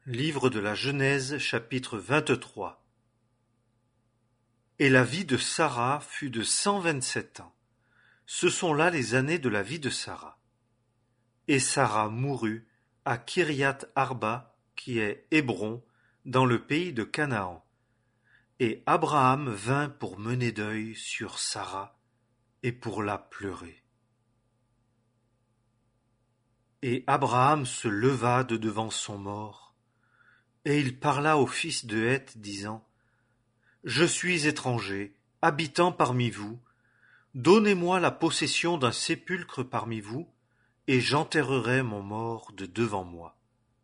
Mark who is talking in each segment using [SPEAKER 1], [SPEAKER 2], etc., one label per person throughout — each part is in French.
[SPEAKER 1] Livre de la Genèse, chapitre 23. Et la vie de Sara fut de 127 ans. Ce sont là les années de la vie de Sara. Et Sara mourut à Kiriath Arba, qui est Hébron, dans le pays de Canaan. Et Abraham vint pour mener deuil sur Sara et pour la pleurer. Et Abraham se leva de devant son mort, et il parla au fils de Heth, disant: Je suis étranger, habitant parmi vous. Donnez-moi la possession d'un sépulcre parmi vous, et j'enterrerai mon mort de devant moi.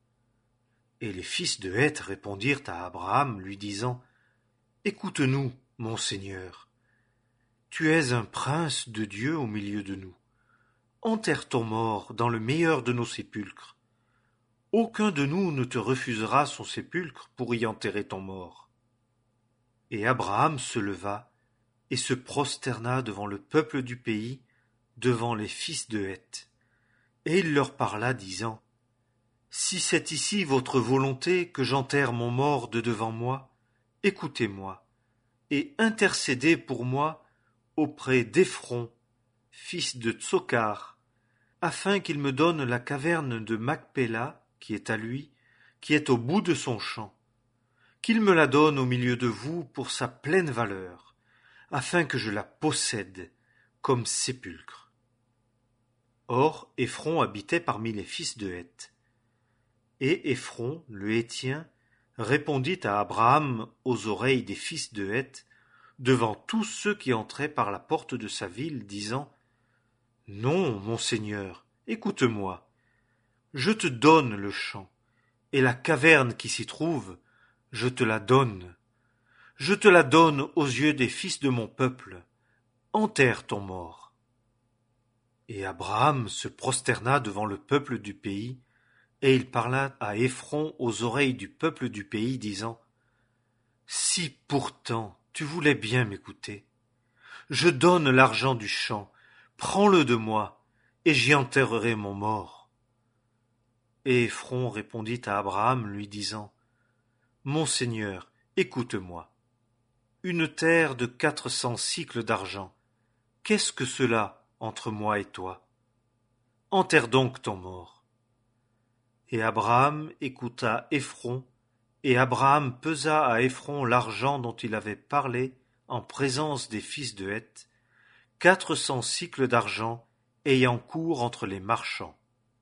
[SPEAKER 1] Et les fils de Heth répondirent à Abraham, lui disant: Écoute-nous, mon Seigneur. Tu es un prince de Dieu au milieu de nous. Enterre ton mort dans le meilleur de nos sépulcres. Aucun de nous ne te refusera son sépulcre pour y enterrer ton mort. Et Abraham se leva et se prosterna devant le peuple du pays, devant les fils de Heth. Et il leur parla, disant: Si c'est ici votre volonté que j'enterre mon mort de devant moi, écoutez-moi, et intercédez pour moi auprès d'Éphron, fils de Tsokhar, afin qu'il me donne la caverne de Macpéla, qui est à lui, qui est au bout de son champ, qu'il me la donne au milieu de vous pour sa pleine valeur, afin que je la possède comme sépulcre. Or, Éphron habitait parmi les fils de Heth. Et Éphron, le Héthien, répondit à Abraham aux oreilles des fils de Heth, devant tous ceux qui entraient par la porte de sa ville, disant: Non, mon Seigneur, écoute-moi. Je te donne le champ, et la caverne qui s'y trouve, je te la donne. Je te la donne aux yeux des fils de mon peuple. Enterre ton mort. Et Abraham se prosterna devant le peuple du pays, et il parla à Éphron aux oreilles du peuple du pays, disant: Si pourtant tu voulais bien m'écouter, je donne l'argent du champ, prends-le de moi, et j'y enterrerai mon mort. Et Éphron répondit à Abraham, lui disant: Mon Seigneur, écoute-moi. Une terre de 400 sicles d'argent, qu'est-ce que cela entre moi et toi? Enterre donc ton mort. Et Abraham écouta Éphron, et Abraham pesa à Éphron l'argent dont il avait parlé en présence des fils de Heth, 400 sicles d'argent ayant cours entre les marchands.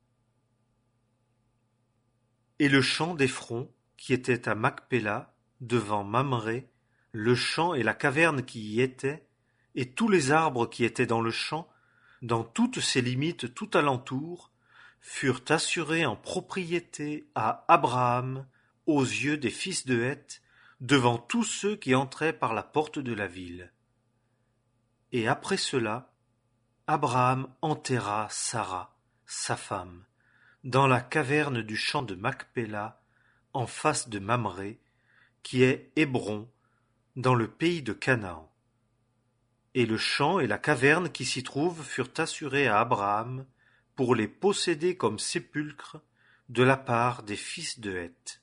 [SPEAKER 1] Et le champ d'Éphron, qui était à Macpéla, devant Mamré, le champ et la caverne qui y était, et tous les arbres qui étaient dans le champ, dans toutes ses limites tout alentour, furent assurés en propriété à Abraham aux yeux des fils de Heth, devant tous ceux qui entraient par la porte de la ville. Et après cela, Abraham enterra Sara, sa femme, dans la caverne du champ de Macpéla, en face de Mamré, qui est Hébron, dans le pays de Canaan. Et le champ et la caverne qui s'y trouvent furent assurés à Abraham pour les posséder comme sépulcres de la part des fils de Heth.